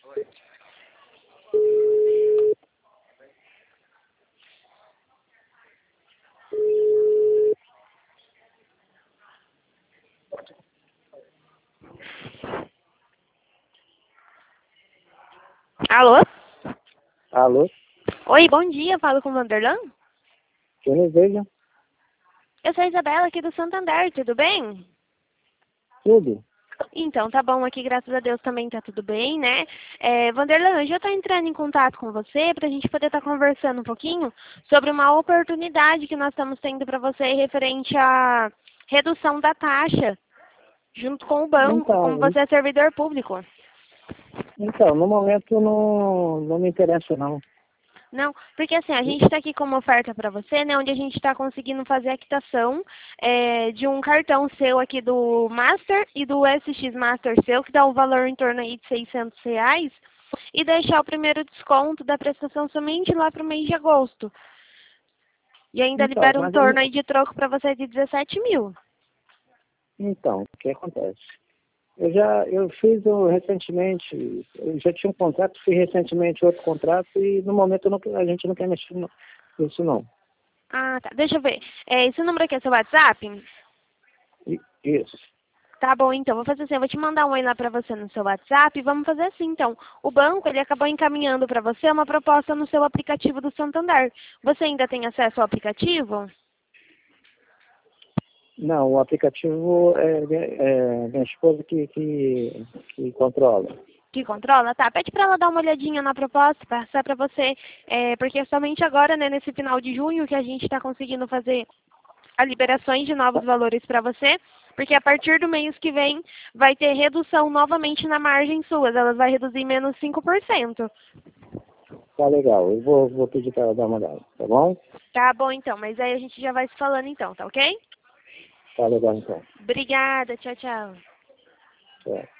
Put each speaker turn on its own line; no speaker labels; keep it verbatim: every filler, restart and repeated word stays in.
Alô?
Alô?
Oi, bom dia, falo com o Vanderlan?
Quem deseja?
Eu sou a Isabela aqui do Santander, tudo bem?
Tudo?
Então, tá bom, aqui graças a Deus também tá tudo bem, né? É, Vanderlan, hoje eu tô entrando em contato com você pra gente poder estar conversando um pouquinho sobre uma oportunidade que nós estamos tendo para você referente à redução da taxa, junto com o banco, como
Então,
você é servidor público.
então no momento não, não me interessa não.
Não, porque assim, a gente está aqui com uma oferta para você, né, onde a gente está conseguindo fazer a quitação é, de um cartão seu aqui do Master e do S X Master seu, que dá um valor em torno aí de seiscentos reais, e deixar o primeiro desconto da prestação somente lá para o mês de agosto. E ainda
Então,
libera um
mas eu,
torno aí de troco para você de dezessete mil.
então, o que acontece? Eu já eu fiz um, recentemente, eu já tinha um contrato, fiz recentemente outro contrato e no momento eu não, a gente não quer mexer no- nisso não.
Ah, tá. Deixa eu ver. É, esse número aqui é seu WhatsApp?
E- Isso.
Tá bom, então, vou fazer assim, eu vou te mandar um oi lá para você no seu WhatsApp e vamos fazer assim, então. O banco, ele acabou encaminhando para você uma proposta no seu aplicativo do Santander. Você ainda tem acesso ao aplicativo?
Não, o aplicativo é, é minha esposa que, que, que controla.
Que controla? Tá, pede para ela dar uma olhadinha na proposta, passar para você, é, porque é somente agora, né, nesse final de junho, que a gente está conseguindo fazer as liberações de novos valores para você, porque a partir do mês que vem vai ter redução novamente na margem suas, elas vai reduzir menos cinco por cento.
Tá legal, eu vou, vou pedir para ela dar uma olhada, tá bom?
Tá bom, então, mas aí a gente já vai se falando então, tá ok?
Tá legal então.
Obrigada, tchau, tchau.
Tchau.